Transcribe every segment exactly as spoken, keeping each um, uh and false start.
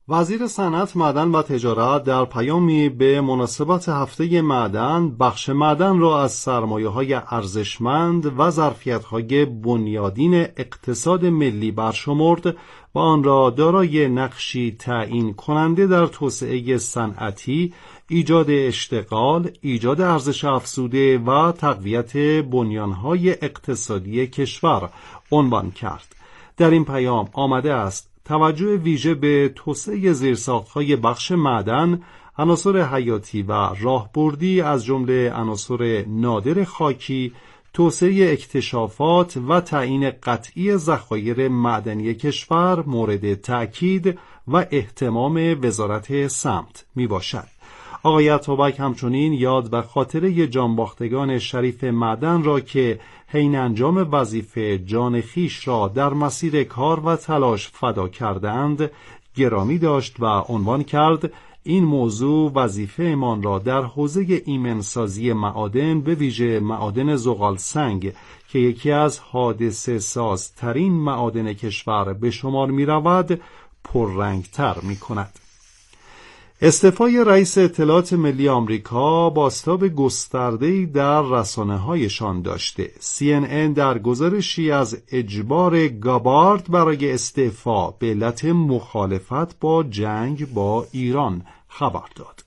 وزیر صنعت، معدن و تجارت در پیامی به مناسبت هفته معدن بخش معدن را از سرمایه‌های ارزشمند و ظرفیت‌های بنیادین اقتصاد ملی برشمرد و آن را دارای نقشی تعیین کننده در توسعه صنعتی، ایجاد اشتغال، ایجاد ارزش افزوده و تقویت بنیان‌های اقتصادی کشور عنوان کرد. در این پیام آمده است توجه ویژه به توسعه زیرساخت‌های بخش معدن، عناصر حیاتی و راهبردی از جمله عناصر نادر خاکی، توسعه اکتشافات و تعیین قطعی ذخایر معدنی کشور مورد تأکید و اهتمام وزارت سمت می باشد. آقای اتابک همچنین یاد و خاطره جانباختگان شریف معدن را که حین انجام وظیفه جان خویش را در مسیر کار و تلاش فدا کردند گرامی داشت و عنوان کرد این موضوع وظیفه‌مان را در حوزه ایمنسازی معادن به ویژه معادن زغال سنگ که یکی از حادثه سازترین معادن کشور به شمار می رود پررنگتر می کند. استعفای رئیس اطلاعات ملی آمریکا بازتاب گسترده‌ای در رسانه‌هایشان داشته. سی ان ان در گزارشی از اجبار گابارد برای استعفا به علت مخالفت با جنگ با ایران خبر داد.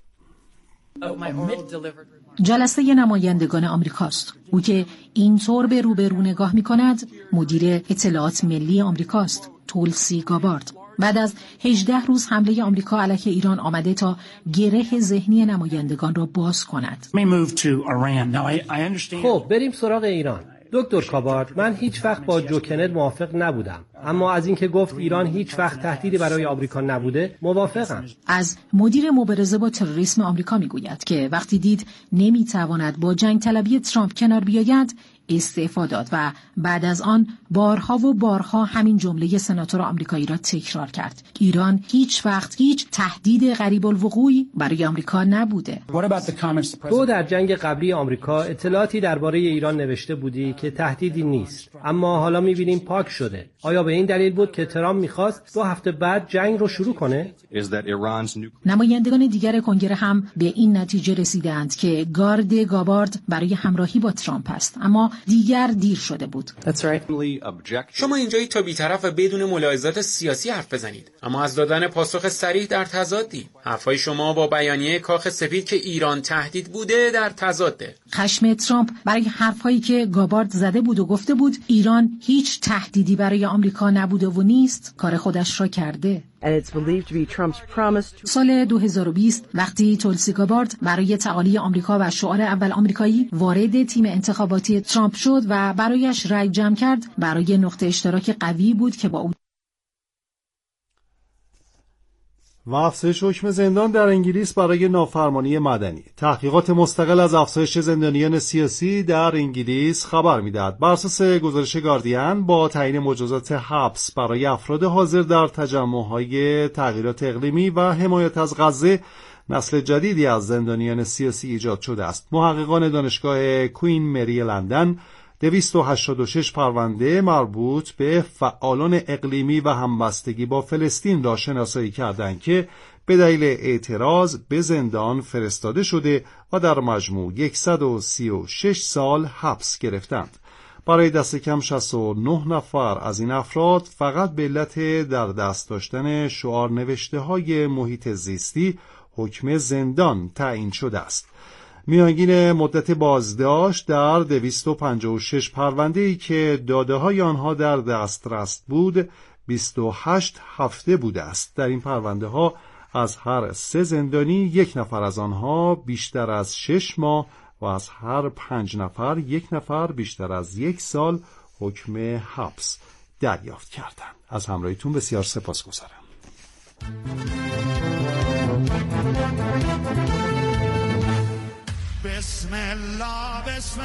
جلسه نمایندگان آمریکاست. او که اینطور به روبرو نگاه می‌کند مدیر اطلاعات ملی آمریکاست، تولسی گابارد. بعد از هجده روز حمله آمریکا علیه ایران آمده تا گره ذهنی نمایندگان را باز کند. خب بریم سراغ ایران. دکتر کابارد، من هیچ وقت با جو کنت موافق نبودم، اما از اینکه گفت ایران هیچ وقت تهدیدی برای آمریکا نبوده موافقم. از مدیر مبارزه با تروریسم آمریکا میگوید که وقتی دید نمیتواند با جنگ طلبی ترامپ کنار بیاید استعفا داد و بعد از آن بارها و بارها همین جمله سناتور آمریکایی را تکرار کرد. ایران هیچ وقت هیچ تهدید غریب الوقوعی برای آمریکا نبوده. تو در جنگ قبلی آمریکا اطلاعاتی درباره ایران نوشته بودی که تهدیدی نیست، اما حالا می‌بینیم پاک شده. آیا به این دلیل بود که ترامپ می‌خواست دو هفته بعد جنگ رو شروع کنه؟ نمایندگان دیگر کنگره هم به این نتیجه رسیدند که گارد گابارد برای همراهی با ترامپ است، اما دیگر دیر شده بود. شما اینجایی تا بی‌طرف و بدون ملاحظات سیاسی حرف بزنید، اما از دادن پاسخ صریح در تضادی. حرفای شما با بیانیه کاخ سفید که ایران تهدید بوده در تضاده. خشم ترامپ برای حرفایی که گابارد زده بود و گفته بود ایران هیچ تهدیدی برای آمریکا نبوده و نیست، کار خودش را کرده. سال دو هزار و بیست وقتی تولسی گابارد برای تعالی آمریکا و شعار اول آمریکایی وارد تیم انتخاباتی ترامپ شد و برایش رای جمع کرد، برای نقطه اشتراک قوی بود که با او و افزایش حکم زندان در انگلیس برای نافرمانی مدنی. تحقیقات مستقل از افزایش زندانیان سیاسی در انگلیس خبر می‌دهد. بر اساس گزارش گاردین با تعیین مجازات حبس برای افراد حاضر در تجمع‌های تغییرات اقلیمی و حمایت از غزه، نسل جدیدی از زندانیان سیاسی ایجاد شده است. محققان دانشگاه کوین مری لندن دویست و هشتاد و شش پرونده مربوط به فعالان اقلیمی و همبستگی با فلسطین را شناسایی کردند که به دلیل اعتراض به زندان فرستاده شده و در مجموع صد و سی و شش سال حبس گرفتند. برای دست کم شصت و نه نفر از این افراد فقط به علت در دست داشتن شعار نوشته های محیط زیستی حکم زندان تعیین شده است. میانگین مدت بازداشت در دویست و پنجاه و شش پرونده‌ای که داده‌های آنها در دسترس بود بیست و هشت هفته بوده است. در این پرونده‌ها از هر سه زندانی یک نفر از آنها بیشتر از شش ماه و از هر پنج نفر یک نفر بیشتر از یک سال حکم حبس دریافت کردند. از همراهیتون بسیار سپاسگزارم. بسم الله بسم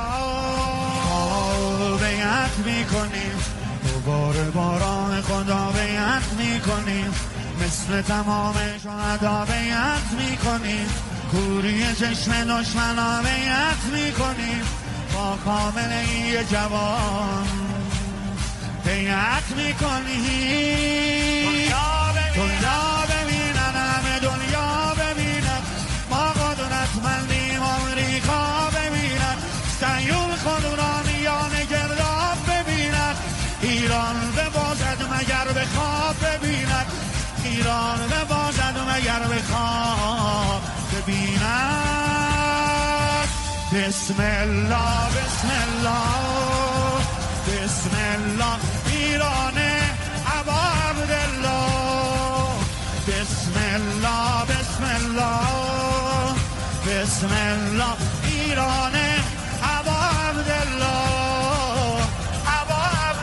الله بیعت میکنیم، دوباره باران خدا بیعت میکنیم، مثل تمام شهدا بیعت میکنیم، کوری چشم دشمنا بیعت میکنیم، با کامله جوان بیعت میکنیم. دنیا ببین ایران ببازد و مگر بخواد ببیند. بسم الله بسم الله بسم الله ایران ابا عبدالله. بسم الله بسم الله بسم الله ایران ابا عبدالله ابا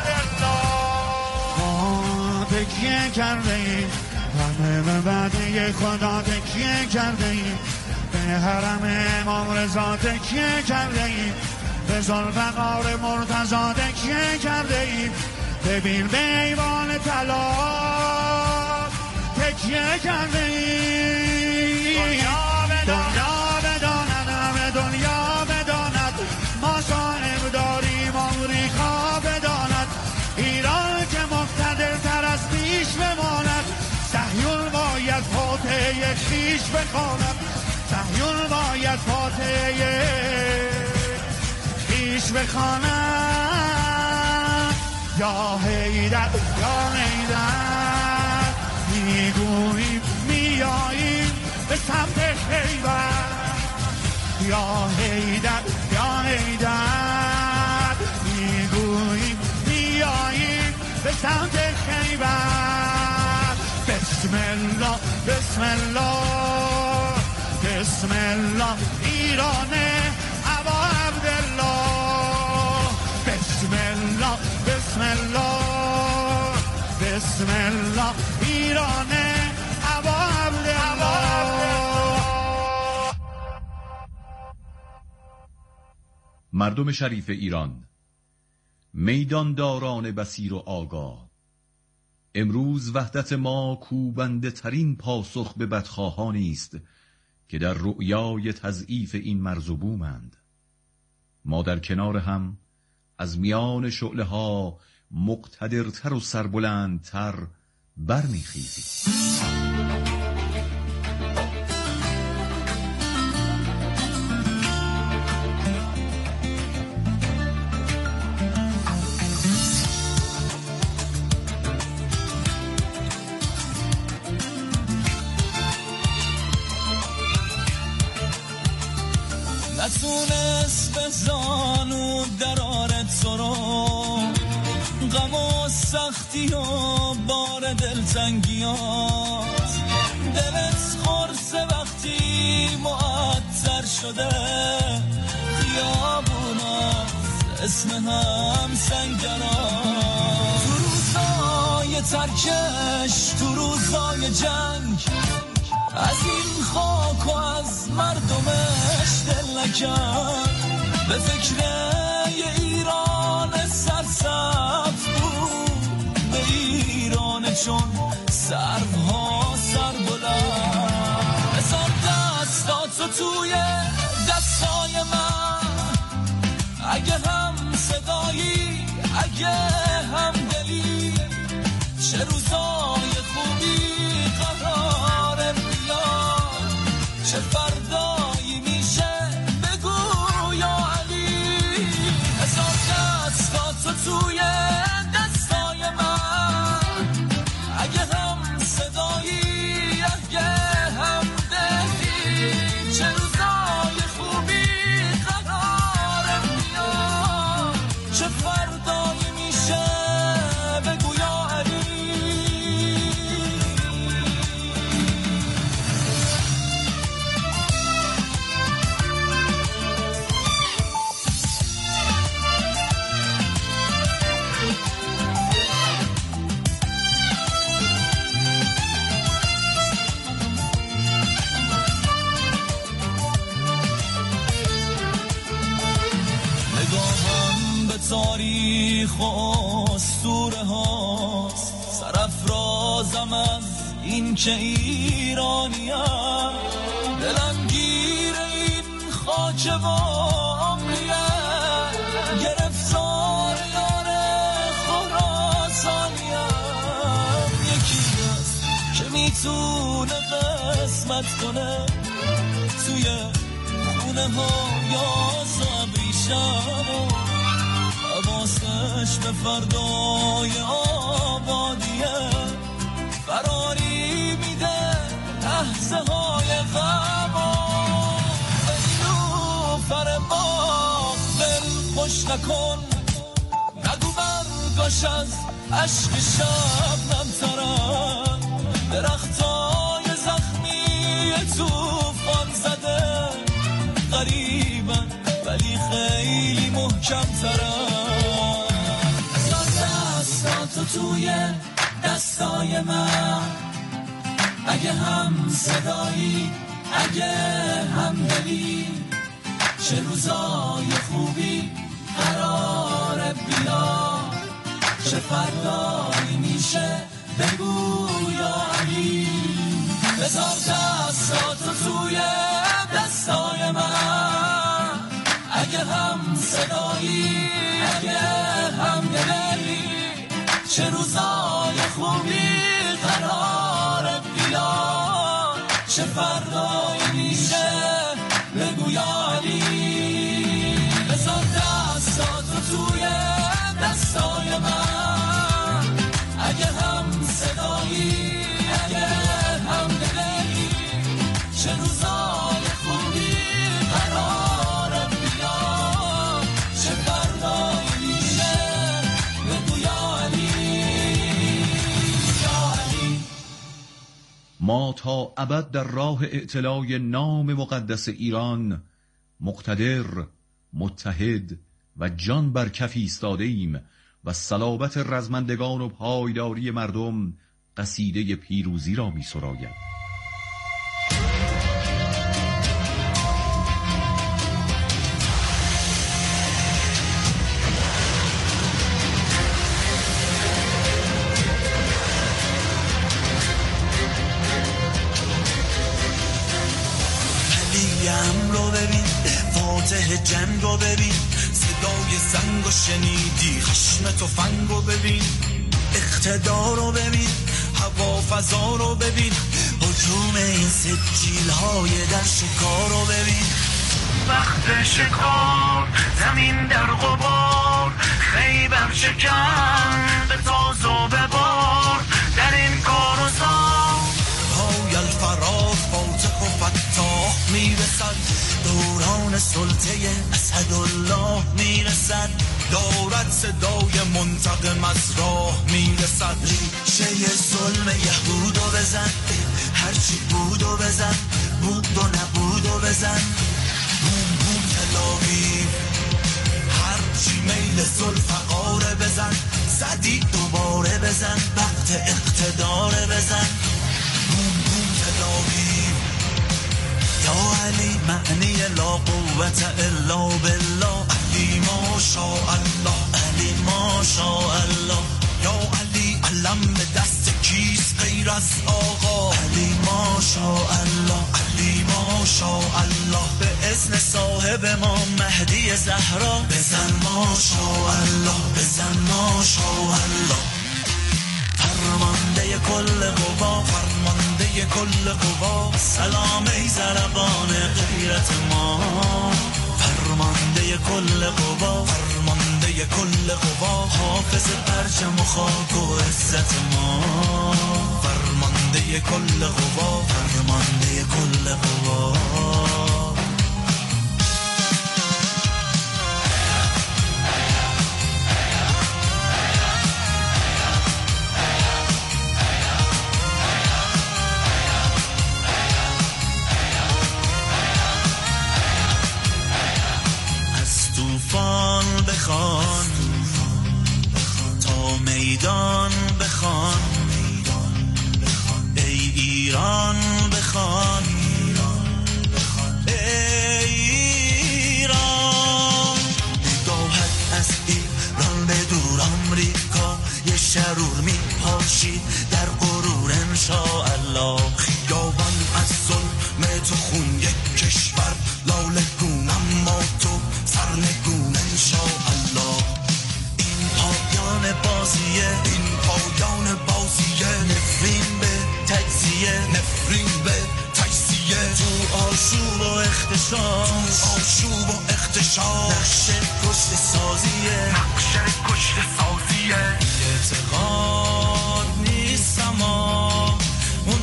عبدالله. تکیه کرده ایم همه به وعده خدا، تکیه کرده ایم به حرم امام رضا، تکیه کرده ایم به ذوالفقار مرتضی، تکیه کرده ایم ببین به ایوان طلا تکیه کرده ایم. دنیا بداند همه دنیا بداند ما صاحب داریم آمریکا بداند. ایران که مقتدر تر از پیش بماند، صهیون باید فاتحه خویش بخواند، صهیون باید فاتحه خویش بخواند. یا حیدر یا حیدر میگوییم میاییم به سمت خیبر. یا حیدر یا حیدر میگوییم میاییم به سمت خیبر. بسم الله بسم الله بسم الله ایران ابا عبدالله. بسم الله بسم الله بسم الله ایران ابا عبدالله. مردم شریف ایران، میدانداران بصیر و آگاه، امروز وحدت ما کوبنده ترین پاسخ به بدخواهانی است که در رؤیای تضعیف این مرز و بومند. ما در کنار هم از میان شعله ها مقتدرتر و سربلندتر برمیخیزیم. نتونست به زانو درارت تو رو، غم و سختی و بار دلتنگیات، دلت خورسه وقتی معطر شده خیابونات اسم هم سنگرات. تو روزای ترکش تو روزای جنگ از این خاک و از مردمش دل نکرد، به فکر یه ایران سرسبز بود، به ایران چون سروها سر بلند. بذار دستاتو توی دستای من، اگه هم صدایی اگه هم دلی، چه روزای خوبی قراره بیاد، چه فردایی میشه بگو یا علی. هزار دستاتو توی دستای من، اگه هم صدایی اگه هم دلی، چه روزای خوبی قراره بیاد، چه فردایی میشه بگو یا علی. تاریخ و اسطوره هاست، سرافرازم از این که ایرانیم، دلم گیر این خاک بامریه، گرفتار یاره خراسانیم. یکی هست که میتونه قسمت کنه توی خونه ها یا زابریشم، حواسش به فردای آبادیه، فراری دلی میده لحظه های غم نیلوفر ما دل خوش نکن نگو برگاش از عشق شبنم ترن درختای زخمی توفان زده غریبن ولی خیلی محکم ترن بذار دستاتو توی دستای من اگه هم صدایی اگه هم دلی چه روزای خوبی قراره بیاد چه فردایی میشه بگو یا علی بذار دستاتو توی دستای من اگه هم صدایی اگه هم دلی چه روزای خوبی قراره بیاد چه فردایی میشه بگو یا علی بذار دستاتو توی دستای من اگه هم صدایی اگه هم دلی چه روزای خوبی قراره بیاد چه فردایی میشه بگو یا علی یا علی. ما تا ابد در راه اعتلای نام مقدس ایران مقتدر، متحد و جان بر کف ایستاده ایم و صلابت رزمندگان و پایداری مردم قصیده پیروزی را می سراید. علیم رو ببین فاتح جنگ رو ببین صدای زنگ و شنیدی خشم تفنگ رو ببین اقتدار رو ببین هوا فضا رو ببین هجوم این سجیل های در شکار رو ببین وقت شکار زمین در غبار خیبر شکن به تاز و ببار در این کار و زار پای الفراز فاتح و فتاح میرسد دوران سلطه اسدالله میرسد دارد صدای منتقم از راه میرسد ریشه ظلم یهودو بزن هرچی بودو بزن بود و نبودو بزن بوم بوم تلاویو هرچی میل ذوالفقاره بزن زدی دوباره بزن وقت اقتداره بزن بوم بوم تلاویو یا علی معنی لا قوت الا بالله علی ما شاء الله علی ما شاء الله یا علی علم به دست کیست غیر از آقا علی ما شاء الله علی ما شاء الله به اذن صاحب ما مهدی زهرا بزن ما شاء الله بزن ما شاء الله فرمانده کل قوا فرمانده کل قوا سلام ای زربان غیرت ما فرمانده کل قوا فرمانده کل قوا حافظ پرچم و خاک و عزت ما فرمانده کل قوا فرمانده کل قوا بخوان تا میدان بخوان ای ایران بخوان ای ایران نگاهت از ایران به دور آمریکا یه شرور می پاشید در غرور انشاءالله خیابان از ظلم تو خون یک کشور لاله گون اما تو سرنگون انشاءالله این پایان بازیه این پایان بازیه نفرین به تجزیه نفرین به تجزیه تو آشوب و اختشاش تو آشوب و اختشاش نقشه کشت سازیه نقشه کشت سازیه اعتقاد نیست اما اون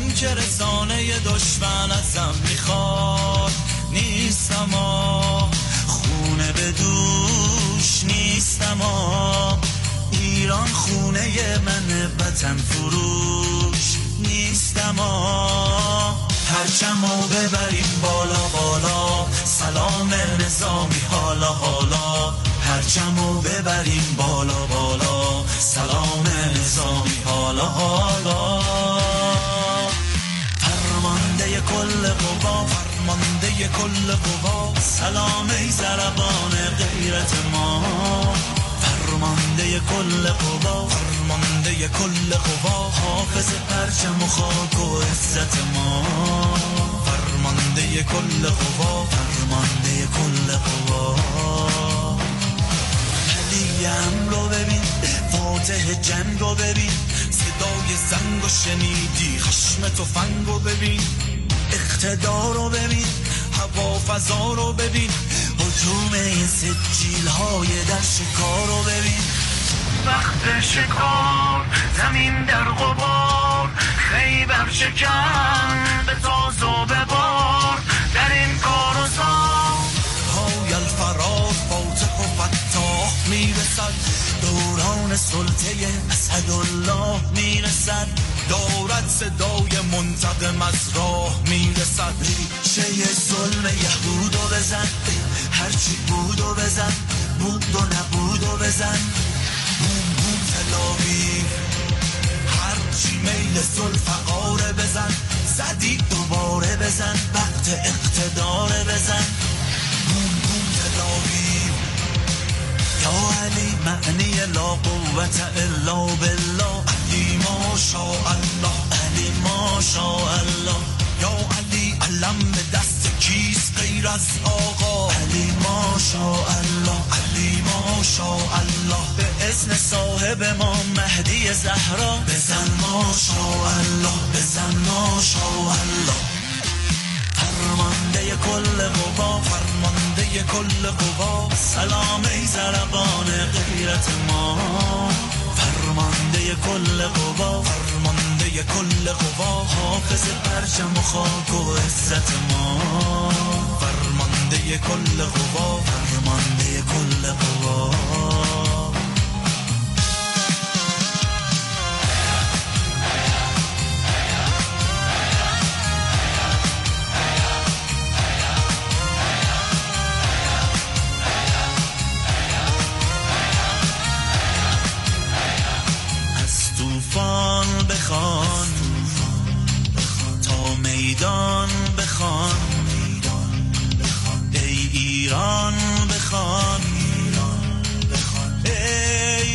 دشمن ازم میخواد نیستم آ خونه به دوش نیستم آ ایران خونه من وطن فروش نیستم آ پرچمو ببریم بالا بالا سلام نظامی حالا حالا پرچمو ببریم بالا بالا سلام نظامی حالا حالا فرمانده کل قوا فرمانده کل قوا سلام ای ضربان غیرت ما فرمانده کل قوا فرمانده کل قوا حافظ پرچم و خاک و عزت ما فرمانده کل قوا فرمانده کل قوا علی امر رو ببین فاتح جنگ رو ببین صدای زنگ و شنیدی خشم تفنگ رو ببین اقتدار رو ببین هوا فضا رو ببین هجوم این سجیل های در شکار رو ببین وقت شکار زمین در غبار خیبر شکن به تاز و ببار در این کار و زار های الفرار فاتح و فتاح میرسد دوران سلطه اسدالله میرسد دارد صدای منتقم از راه میرسد ریشه ظلم یهود و بزن هرچی بود و بزن بود و نبود و بزن بوم بوم تلاوی هرچی میل ذوالفقار بزن زدی دوباره بزن وقت اقتدار بزن بوم بوم تلاوی یا علی معنی لا قوت الا بالله علی ما شاء الله علی ما شاء الله یا علی علم به دست کیست غیر از آقا علی ما شاء الله علی ما شاء الله به اذن صاحب ما مهدی زهرا بزن ما شاء الله بزن ما شاء الله فرمانده کل قوا فرمانده کل قوا سلام ای ضربان غیرت ما فرمانده کل قوا فرمانده کل قوا حافظ پرچم و خاک و عزت ما فرمانده کل قوا فرمانده کل قوا بخوان تا میدان بخوان ای ایران بخوان ای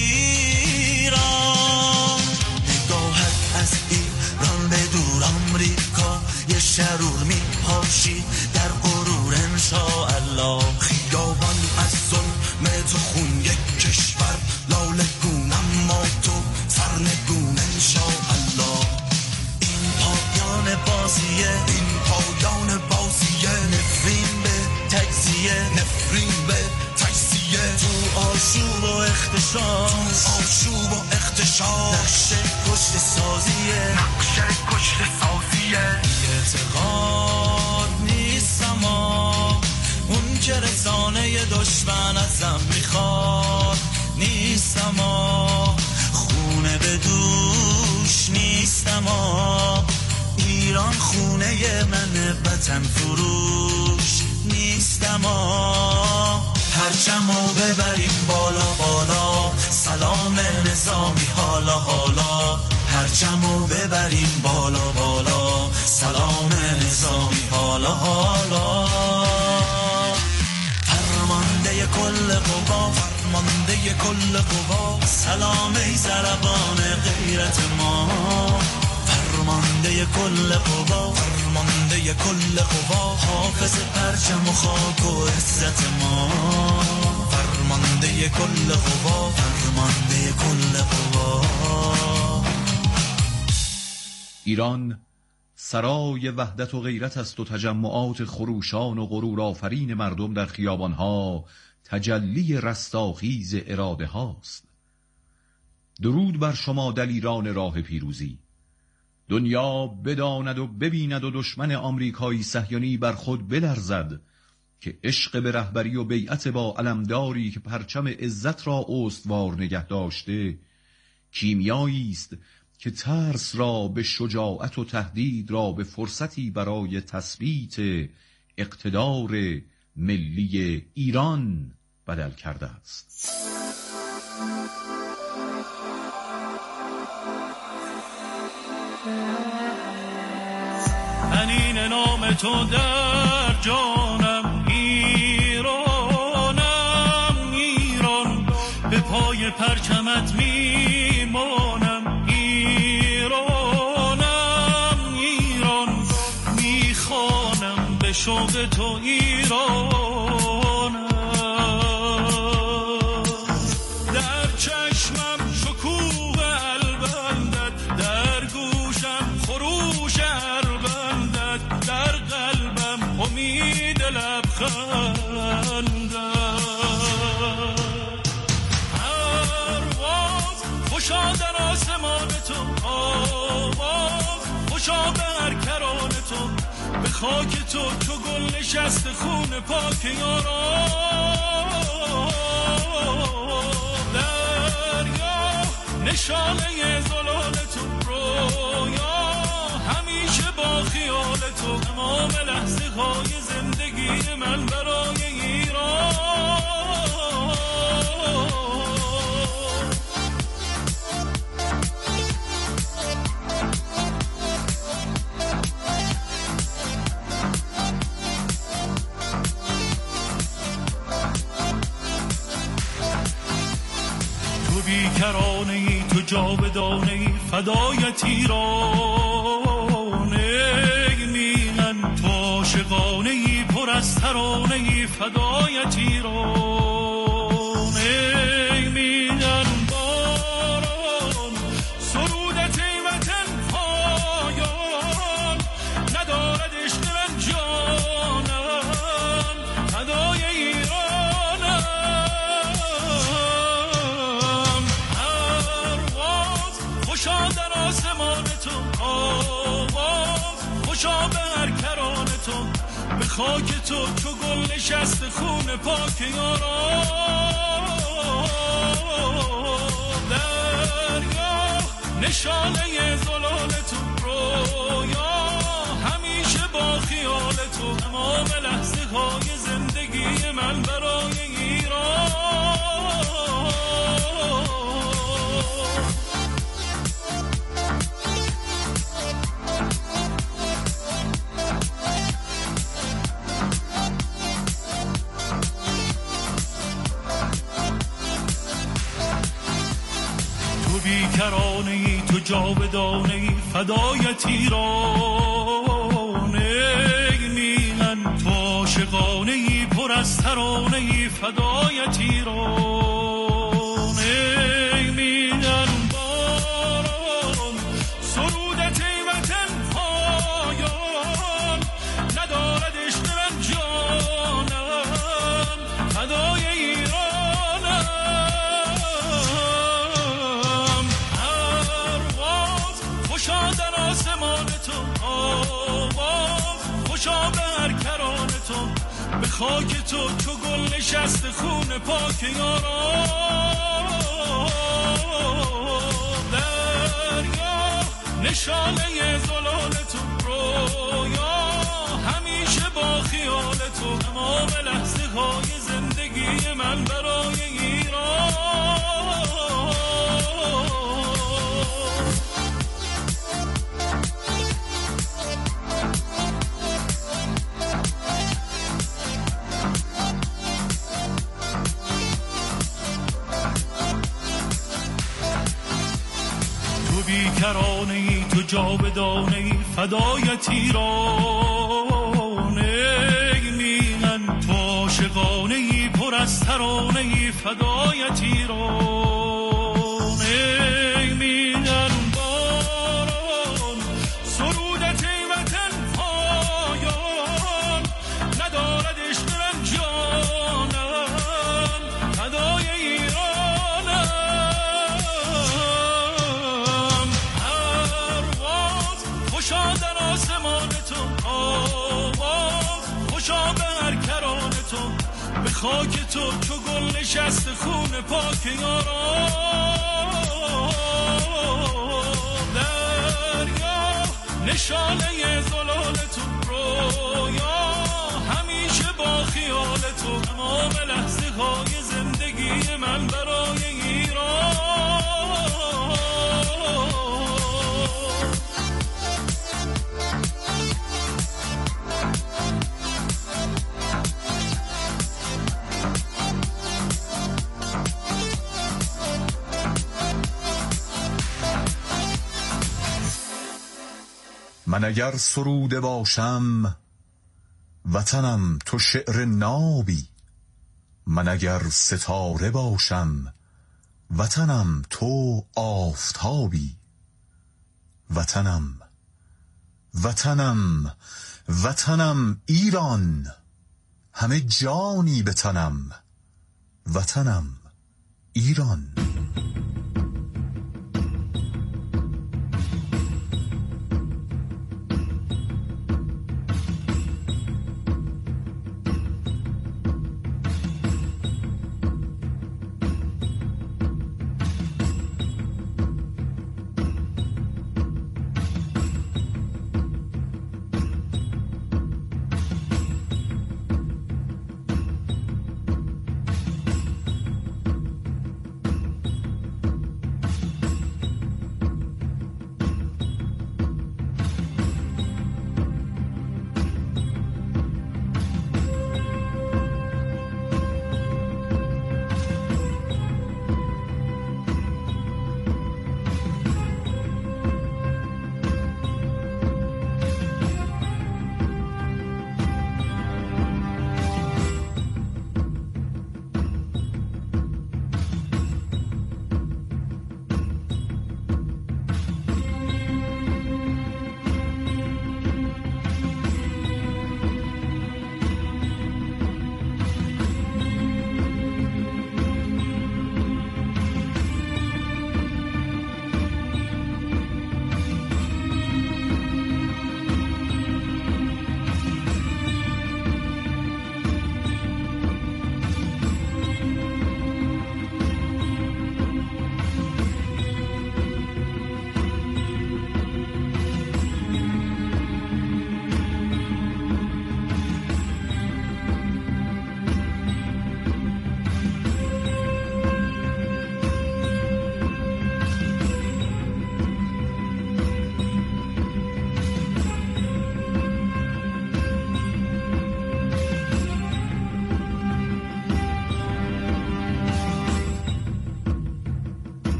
ایران نگاهت از ایران به دور آمریکا یه شرور می پاشی در غرور انشاءالله خیابان از ظلم تو خون یک کشور لاله گون اما تو سرنگون انشاءالله این پایان بازیه این پایان بازیه نفرین به تجزیه نفرین به تجزیه تو آشوب و اختشاش تو آشوب و اختشاش نقشه کشت سازیه نقشه کشت سازیه اعتقاد نیستم آ اون که رسانه دشمن ازم میخواد نیستم آ خونه به دوش نیستم آ ایران خونه من وطن فروش نیستم آ پرچمو ببریم بالا بالا سلام نظامی حالا حالا پرچمو ببریم بالا بالا سلام نظامی حالا حالا فرمانده کل قوا فرمانده کل قوا سلام ای ضربان غیرت ما فرمانده کل قوا فرمانده کل قوا حافظ پرچم و خاک و عزت ما فرمانده کل قوا فرمانده کل قوا ایران سرای وحدت و غیرت است و تجمعات خروشان و غرور آفرین مردم در خیابانها تجلی رستاخیز اراده هاست. درود بر شما دلیران راه پیروزی، دنیا بداند و ببیند و دشمن آمریکایی صهیونی بر خود بلرزد که عشق به رهبری و بیعت با علمداری که پرچم عزت را استوار نگه داشته کیمیایی است که ترس را به شجاعت و تهدید را به فرصتی برای تثبیت اقتدار ملی ایران بدل کرده است. انین نام تو در جانم، ایرانم ایران، به پای پرچمت میمانم، ایرانم ایران، میخوانم به شوق تو ایرانم. در چشمم شکوه البندت، در گوشم خروش البندت، در قلبم امید لبخندت. پرواز خوشا در آسمان تو، آواز خوشا در کران تو، به خاک تو چو گل نشست خون پاک یاران. دریا نشانه زلال تو، رویا همیشه با خیال تو، تمام لحظه های زندگی من برای ایران. تو بیکرانه ای، تو جاودانه ای، فدایت ایران. ای میهن تو عاشقانه ای، پر از ترانه ای، فدایت ایران. ای میهن باران سرودت ای وطن پایان، ندارد عشق من جانم، فدای ایرانم. پرواز خوشا در آسمان تو، آواز خوشا بر کران تو، به خاک تو چو گل نشست خون پاک یاران. دریا نشانه زلال تو، رویا همیشه با خیال تو، تمام لحظه های زندگی من برای ایران. تو بیکرانه ای، تو جاودانه ای، فدایت ایران. ای میهن تو عاشقانه ای، پر از ترانه ای، فدایت ایران. ای میهن باران سرودت ای وطن پایان، ندارد عشق من جانم، فدای ایرانم. پرواز خوشا در آسمان تو، آواز خوشا بر کران تو، به خاک تو چو گل نشست خون پاک یاران. دریا نشانه زلال تو، رویا همیشه با خیال تو، تمام لحظه های زندگی من برای ایران. تو بیکرانه ای، تو جاودانه ای، فدایت ایران. ای میهن تو عاشقانه ای، پر از ترانه ای، فدایت ایران. ای میهن باران سرودت ای وطن پایان، ندارد عشق من جانم، فدای ایرانم. پرواز به خاک تو چو گل نشست خون پاک یاران. دریا نشانه زلال تو رویا، همیشه با خیال تو تمام لحظه های زندگی من برای ایران. من اگر سروده باشم وطنم تو شعر نابی، من اگر ستاره باشم وطنم تو آفتابی. وطنم وطنم وطنم ایران، همه جانی به تنم، وطنم ایران.